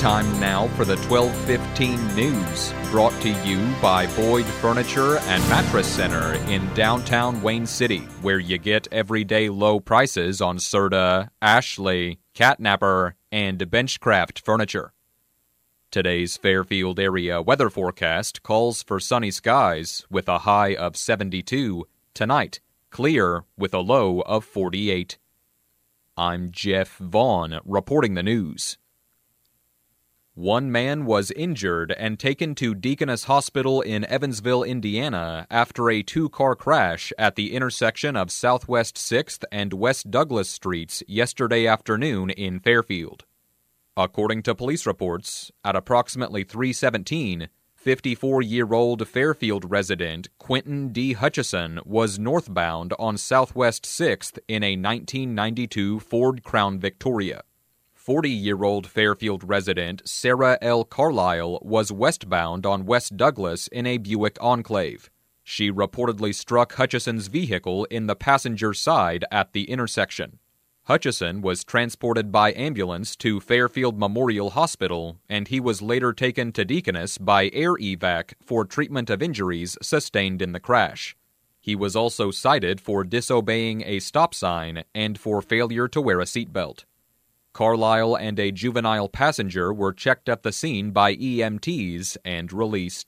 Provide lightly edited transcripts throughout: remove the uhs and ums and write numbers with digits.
Time now for the 12:15 news, brought to you by Boyd Furniture and Mattress Center in downtown Wayne City, where you get everyday low prices on Serta, Ashley, Catnapper, and Benchcraft furniture. Today's Fairfield area weather forecast calls for sunny skies with a high of 72. Tonight, clear with a low of 48. I'm Jeff Vaughn reporting the news. One man was injured and taken to Deaconess Hospital in Evansville, Indiana, after a two-car crash at the intersection of Southwest 6th and West Douglas Streets yesterday afternoon in Fairfield. According to police reports, at approximately 3:17, 54-year-old Fairfield resident Quentin D. Hutchison was northbound on Southwest 6th in a 1992 Ford Crown Victoria. 40-year-old Fairfield resident Sarah L. Carlisle was westbound on West Douglas in a Buick Enclave. She reportedly struck Hutchison's vehicle in the passenger side at the intersection. Hutchison was transported by ambulance to Fairfield Memorial Hospital, and he was later taken to Deaconess by air evac for treatment of injuries sustained in the crash. He was also cited for disobeying a stop sign and for failure to wear a seatbelt. Carlisle and a juvenile passenger were checked at the scene by EMTs and released.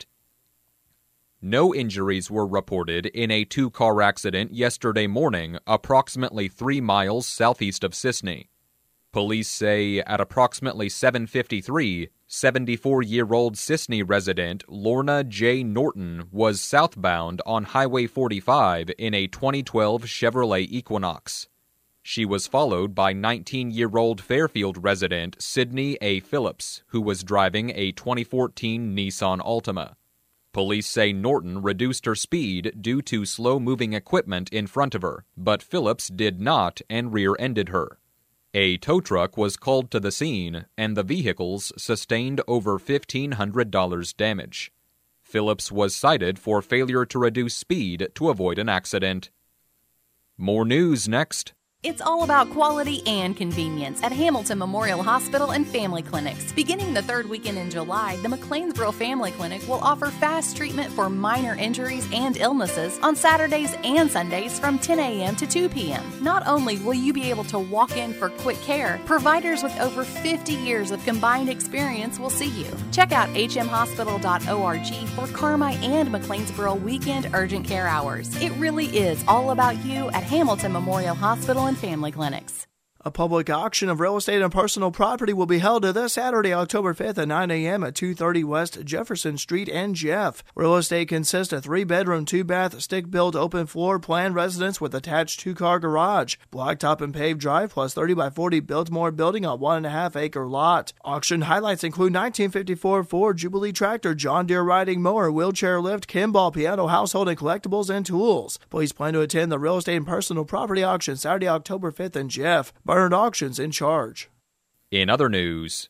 No injuries were reported in a two-car accident yesterday morning, approximately 3 miles southeast of Sisney. Police say at approximately 7:53, 74-year-old Sisney resident Lorna J. Norton was southbound on Highway 45 in a 2012 Chevrolet Equinox. She was followed by 19-year-old Fairfield resident Sydney A. Phillips, who was driving a 2014 Nissan Altima. Police say Norton reduced her speed due to slow-moving equipment in front of her, but Phillips did not and rear-ended her. A tow truck was called to the scene, and the vehicles sustained over $1,500 damage. Phillips was cited for failure to reduce speed to avoid an accident. More news next. It's all about quality and convenience at Hamilton Memorial Hospital and Family Clinics. Beginning the third weekend in July, the McLeansboro Family Clinic will offer fast treatment for minor injuries and illnesses on Saturdays and Sundays from 10 a.m. to 2 p.m. Not only will you be able to walk in for quick care, providers with over 50 years of combined experience will see you. Check out hmhospital.org for Carmi and McLeansboro weekend urgent care hours. It really is all about you at Hamilton Memorial Hospital and Family Clinics. A public auction of real estate and personal property will be held this Saturday, October 5th at 9 a.m. at 230 West Jefferson Street in Jeff. Real estate consists of 3-bedroom, 2-bath, stick-built, open-floor plan residence with attached 2-car garage, blacktop and paved drive, plus 30 by 40 Biltmore building on 1.5-acre lot. Auction highlights include 1954 Ford Jubilee tractor, John Deere riding mower, wheelchair lift, Kimball piano, household and collectibles, and tools. Please plan to attend the real estate and personal property auction Saturday, October 5th in Jeff. Bernard Auctions in charge. In other news,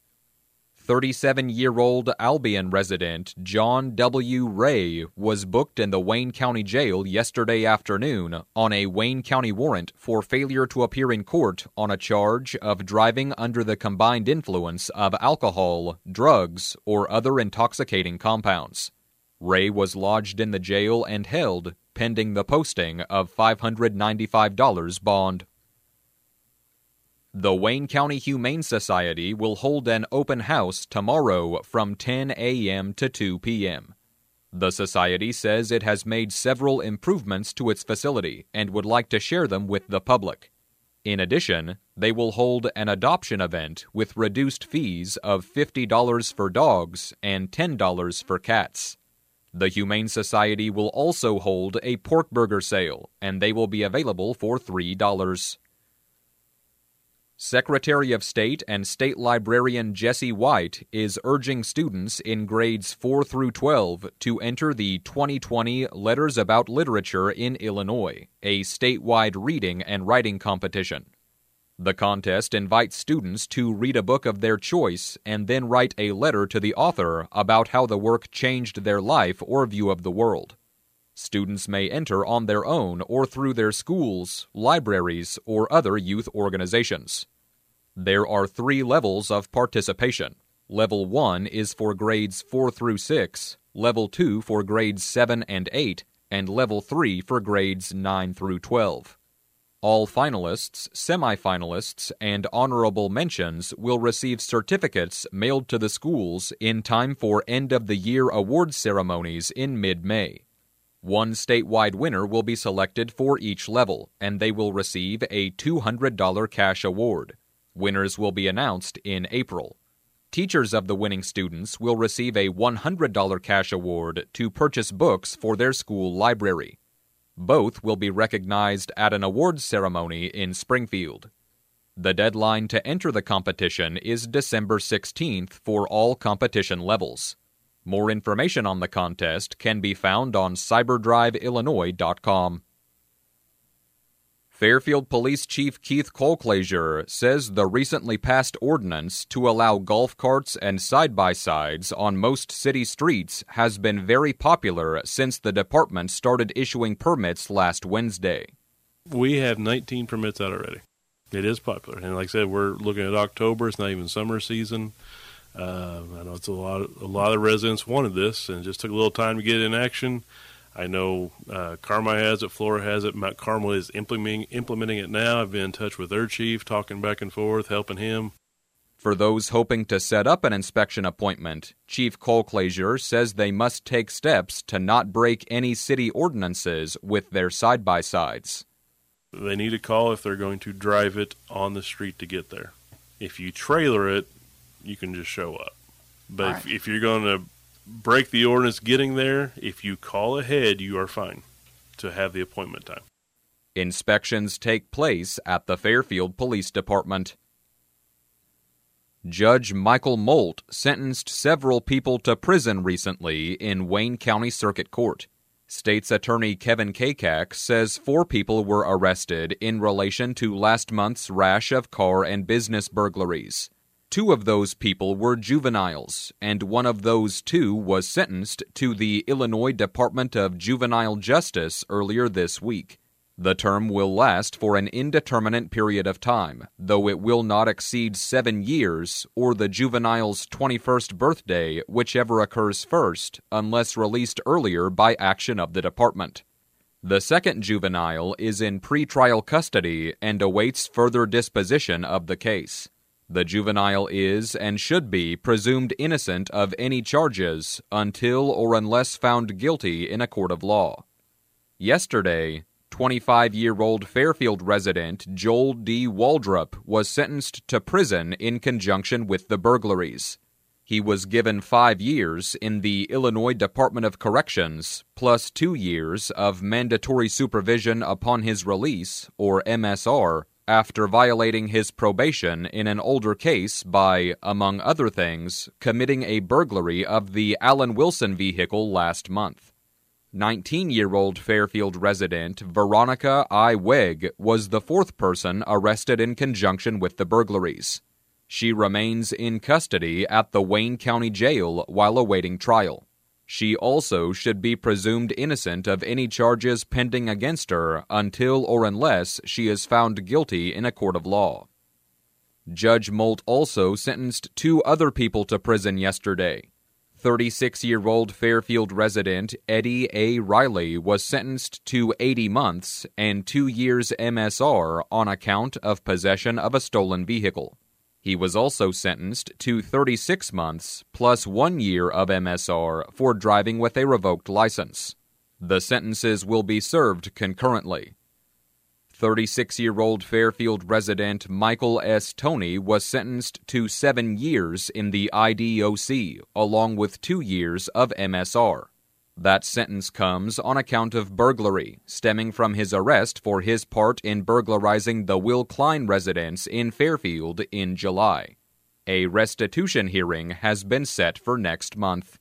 37-year-old Albion resident John W. Ray was booked in the Wayne County Jail yesterday afternoon on a Wayne County warrant for failure to appear in court on a charge of driving under the combined influence of alcohol, drugs, or other intoxicating compounds. Ray was lodged in the jail and held pending the posting of $595 bond. The Wayne County Humane Society will hold an open house tomorrow from 10 a.m. to 2 p.m. The society says it has made several improvements to its facility and would like to share them with the public. In addition, they will hold an adoption event with reduced fees of $50 for dogs and $10 for cats. The Humane Society will also hold a pork burger sale, and they will be available for $3. Secretary of State and State Librarian Jesse White is urging students in grades 4 through 12 to enter the 2020 Letters About Literature in Illinois, a statewide reading and writing competition. The contest invites students to read a book of their choice and then write a letter to the author about how the work changed their life or view of the world. Students may enter on their own or through their schools, libraries, or other youth organizations. There are 3 levels of participation. Level 1 is for grades 4 through 6, Level 2 for grades 7 and 8, and Level 3 for grades 9 through 12. All finalists, semifinalists, and honorable mentions will receive certificates mailed to the schools in time for end-of-the-year awards ceremonies in mid-May. One statewide winner will be selected for each level, and they will receive a $200 cash award. Winners will be announced in April. Teachers of the winning students will receive a $100 cash award to purchase books for their school library. Both will be recognized at an awards ceremony in Springfield. The deadline to enter the competition is December 16th for all competition levels. More information on the contest can be found on cyberdriveillinois.com. Fairfield Police Chief Keith Colclasure says the recently passed ordinance to allow golf carts and side-by-sides on most city streets has been very popular since the department started issuing permits last Wednesday. We have 19 permits out already. It is popular. And like I said, we're looking at October. It's not even summer season. I know it's a lot of residents wanted this, and it just took a little time to get in action. I know Carmi has it, Flora has it, Mount Carmel is implementing it now. I've been in touch with their chief, talking back and forth, helping him. For those hoping to set up an inspection appointment, Chief Colclasure says they must take steps to not break any city ordinances with their side-by-sides. They need to call if they're going to drive it on the street to get there. If you trailer it, you can just show up. But if you're going to break the ordinance getting there, if you call ahead, you are fine to have the appointment time. Inspections take place at the Fairfield Police Department. Judge Michael Molt sentenced several people to prison recently in Wayne County Circuit Court. State's Attorney Kevin Kakak says 4 people were arrested in relation to last month's rash of car and business burglaries. 2 of those people were juveniles, and one of those 2 was sentenced to the Illinois Department of Juvenile Justice earlier this week. The term will last for an indeterminate period of time, though it will not exceed 7 years or the juvenile's 21st birthday, whichever occurs first, unless released earlier by action of the department. The second juvenile is in pretrial custody and awaits further disposition of the case. The juvenile is and should be presumed innocent of any charges until or unless found guilty in a court of law. Yesterday, 25-year-old Fairfield resident Joel D. Waldrop was sentenced to prison in conjunction with the burglaries. He was given 5 years in the Illinois Department of Corrections, plus 2 years of mandatory supervision upon his release, or MSR, after violating his probation in an older case by, among other things, committing a burglary of the Allen Wilson vehicle last month. 19-year-old Fairfield resident Veronica I. Wegg was the 4th person arrested in conjunction with the burglaries. She remains in custody at the Wayne County Jail while awaiting trial. She also should be presumed innocent of any charges pending against her until or unless she is found guilty in a court of law. Judge Molt also sentenced 2 other people to prison yesterday. 36-year-old Fairfield resident Eddie A. Riley was sentenced to 80 months and 2 years MSR on account of possession of a stolen vehicle. He was also sentenced to 36 months plus 1 year of MSR for driving with a revoked license. The sentences will be served concurrently. 36-year-old Fairfield resident Michael S. Toney was sentenced to 7 years in the IDOC, along with 2 years of MSR. That sentence comes on account of burglary, stemming from his arrest for his part in burglarizing the Will Klein residence in Fairfield in July. A restitution hearing has been set for next month.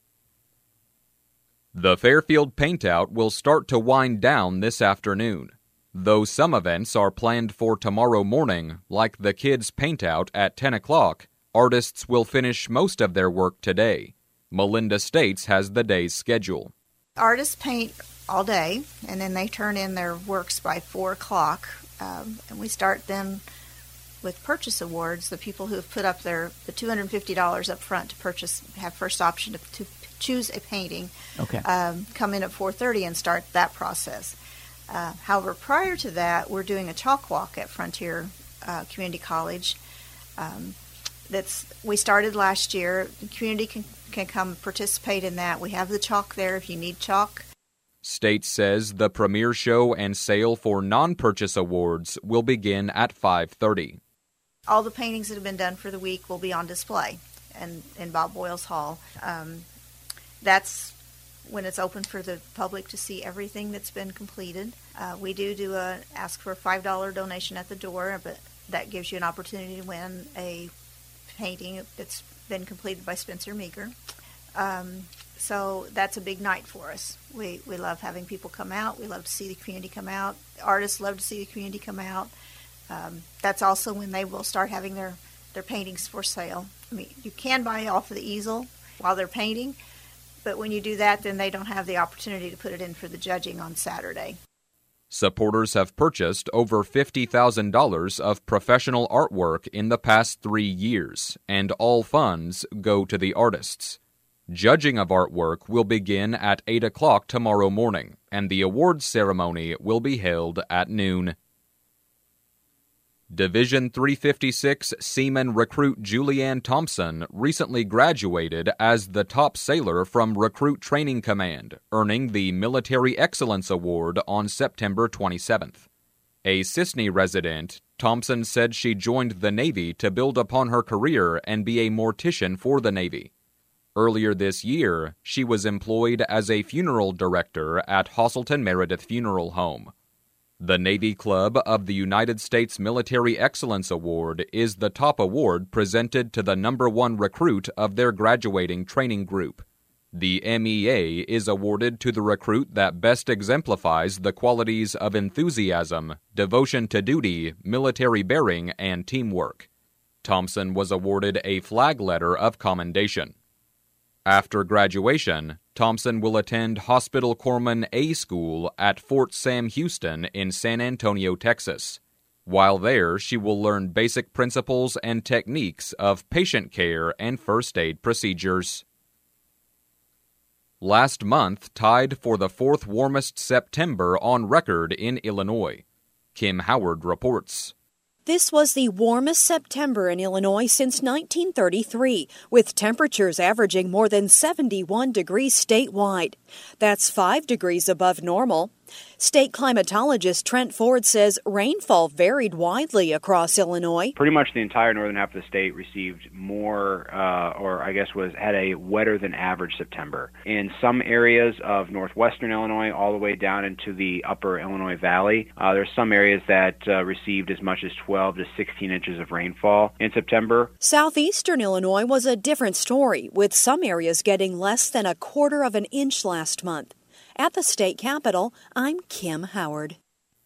The Fairfield Paintout will start to wind down this afternoon. Though some events are planned for tomorrow morning, like the Kids Paintout at 10 o'clock, artists will finish most of their work today. Melinda States has the day's schedule. Artists paint all day, and then they turn in their works by 4 o'clock. And we start then with purchase awards, the people who have put up the $250 up front to purchase have first option to choose a painting. Okay. Come in at 4:30 and start that process. However, prior to that, we're doing a chalk walk at Frontier Community College. We started last year. The community can come participate in that. We have the chalk there if you need chalk. State says the premiere show and sale for non-purchase awards will begin at 5:30. All the paintings that have been done for the week will be on display in Bob Boyles Hall. That's when it's open for the public to see everything that's been completed. We do ask for a $5 donation at the door, but that gives you an opportunity to win a painting that's been completed by Spencer Meeker. So that's a big night for us. We love having people come out. We love to see the community come out. Artists love to see the community come out. That's also when they will start having their paintings for sale. I mean, you can buy off of the easel while they're painting, but when you do that, then they don't have the opportunity to put it in for the judging on Saturday. Supporters have purchased over $50,000 of professional artwork in the past 3 years, and all funds go to the artists. Judging of artwork will begin at 8 o'clock tomorrow morning, and the awards ceremony will be held at noon. Division 356 Seaman recruit Julianne Thompson recently graduated as the top sailor from Recruit Training Command, earning the Military Excellence Award on September 27th. A Sisney resident, Thompson said she joined the Navy to build upon her career and be a mortician for the Navy. Earlier this year, she was employed as a funeral director at Hosselton Meredith Funeral Home. The Navy Club of the United States Military Excellence Award is the top award presented to the #1 recruit of their graduating training group. The MEA is awarded to the recruit that best exemplifies the qualities of enthusiasm, devotion to duty, military bearing, and teamwork. Thompson was awarded a flag letter of commendation. After graduation, Thompson will attend Hospital Corpsman A School at Fort Sam Houston in San Antonio, Texas. While there, she will learn basic principles and techniques of patient care and first aid procedures. Last month tied for the 4th warmest September on record in Illinois. Kim Howard reports. This was the warmest September in Illinois since 1933, with temperatures averaging more than 71 degrees statewide. That's 5 degrees above normal. State climatologist Trent Ford says rainfall varied widely across Illinois. Pretty much the entire northern half of the state received more, had a wetter than average September. In some areas of northwestern Illinois, all the way down into the upper Illinois Valley, there's some areas that received as much as 12 to 16 inches of rainfall in September. Southeastern Illinois was a different story, with some areas getting less than 1/4 of an inch last month. At the state capitol, I'm Kim Howard.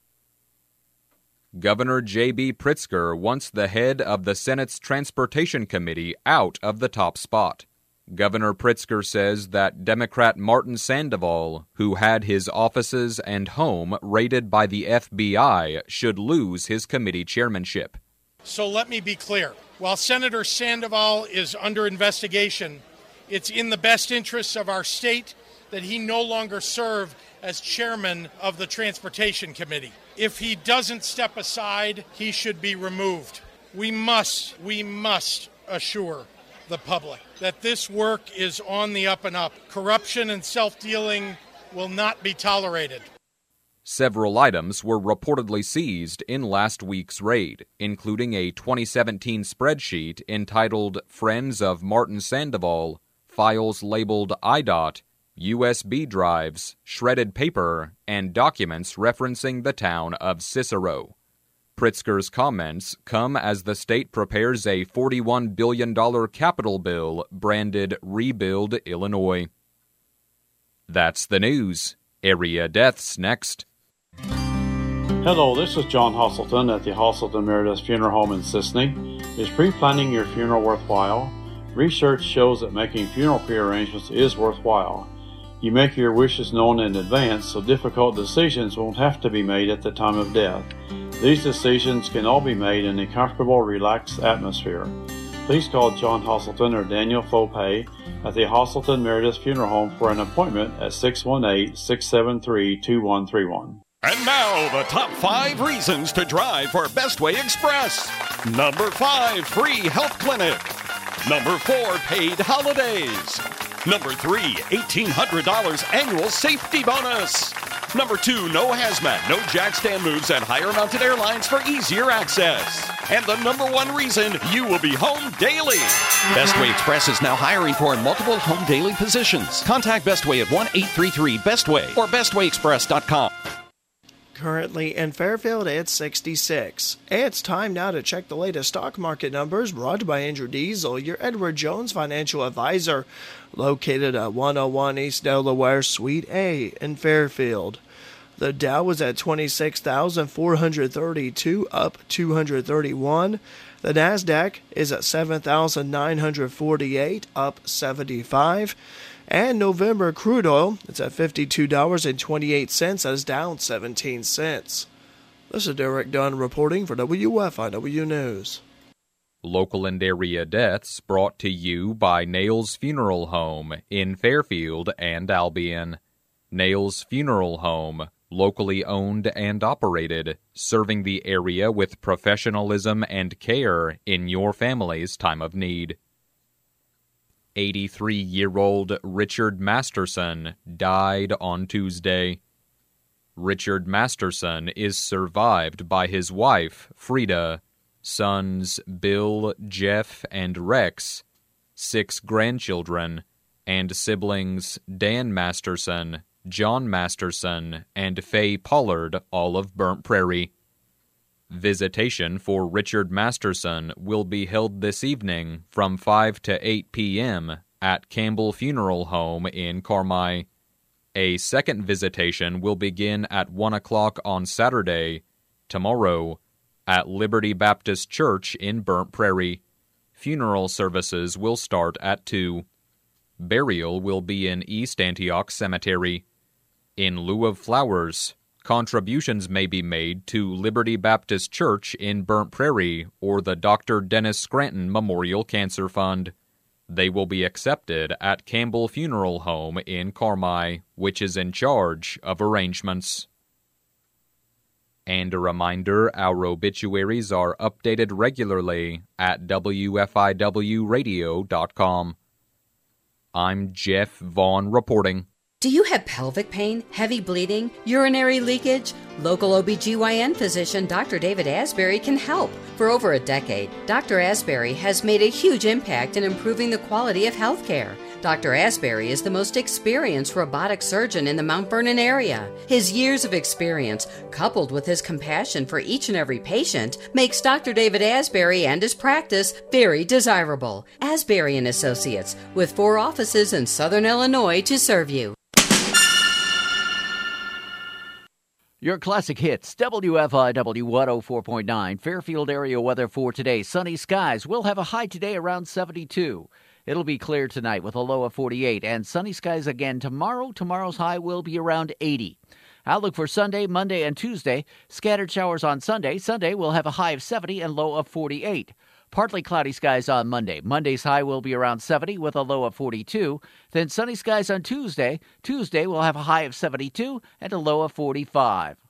Governor J.B. Pritzker wants the head of the Senate's Transportation Committee out of the top spot. Governor Pritzker says that Democrat Martin Sandoval, who had his offices and home raided by the FBI, should lose his committee chairmanship. So let me be clear. While Senator Sandoval is under investigation, it's in the best interests of our state that he no longer serve as chairman of the Transportation Committee. If he doesn't step aside, he should be removed. We must assure the public that this work is on the up and up. Corruption and self-dealing will not be tolerated. Several items were reportedly seized in last week's raid, including a 2017 spreadsheet entitled Friends of Martin Sandoval, files labeled IDOT, USB drives, shredded paper, and documents referencing the town of Cicero. Pritzker's comments come as the state prepares a $41 billion capital bill branded Rebuild Illinois. That's the news. Area deaths next. Hello, this is John Hosselton at the Hosselton Meredith Funeral Home in Sisney. Is pre-planning your funeral worthwhile? Research shows that making funeral pre-arrangements is worthwhile. You make your wishes known in advance so difficult decisions won't have to be made at the time of death. These decisions can all be made in a comfortable, relaxed atmosphere. Please call John Hostleton or Daniel Fopay at the Hostleton Meredith Funeral Home for an appointment at 618-673-2131. And now, the top 5 reasons to drive for Bestway Express. Number 5, free health clinic. Number 4, paid holidays. Number 3, $1,800 annual safety bonus. Number 2, no hazmat, no jack stand moves, and higher mounted airlines for easier access. And the number 1 reason, you will be home daily. Bestway Express is now hiring for multiple home daily positions. Contact Bestway at 1-833-BESTWAY or bestwayexpress.com. Currently in Fairfield, it's 66. It's time now to check the latest stock market numbers, brought to by Andrew Diesel, your Edward Jones financial advisor, located at 101 East Delaware, Suite A in Fairfield. The Dow was at 26,432, up 231. The Nasdaq is at 7,948, up 75. And November crude oil, it's at $52.28. That is down 17 cents. This is Derek Dunn reporting for WFIW News. Local and area deaths brought to you by Nails Funeral Home in Fairfield and Albion. Nails Funeral Home, locally owned and operated, serving the area with professionalism and care in your family's time of need. 83-year-old Richard Masterson died on Tuesday. Richard Masterson is survived by his wife, Frida, sons Bill, Jeff, and Rex, 6 grandchildren, and siblings Dan Masterson, John Masterson, and Faye Pollard, all of Burnt Prairie. Visitation for Richard Masterson will be held this evening from 5 to 8 p.m. at Campbell Funeral Home in Carmi. A second visitation will begin at 1 o'clock on Saturday, tomorrow, at Liberty Baptist Church in Burnt Prairie. Funeral services will start at 2. Burial will be in East Antioch Cemetery. In lieu of flowers, contributions may be made to Liberty Baptist Church in Burnt Prairie or the Dr. Dennis Scranton Memorial Cancer Fund. They will be accepted at Campbell Funeral Home in Carmi, which is in charge of arrangements. And a reminder, our obituaries are updated regularly at WFIWradio.com. I'm Jeff Vaughn reporting. Do you have pelvic pain, heavy bleeding, urinary leakage? Local OBGYN physician Dr. David Asbury can help. For over a decade, Dr. Asbury has made a huge impact in improving the quality of health care. Dr. Asbury is the most experienced robotic surgeon in the Mount Vernon area. His years of experience, coupled with his compassion for each and every patient, makes Dr. David Asbury and his practice very desirable. Asbury & Associates, with 4 offices in Southern Illinois to serve you. Your classic hits, WFIW 104.9, Fairfield area weather for today. Sunny skies. We'll have a high today around 72. It'll be clear tonight with a low of 48, and sunny skies again tomorrow. Tomorrow's high will be around 80. Outlook for Sunday, Monday, and Tuesday. Scattered showers on Sunday. Sunday we'll have a high of 70 and low of 48. Partly cloudy skies on Monday. Monday's high will be around 70 with a low of 42. Then sunny skies on Tuesday. Tuesday we'll have a high of 72 and a low of 45.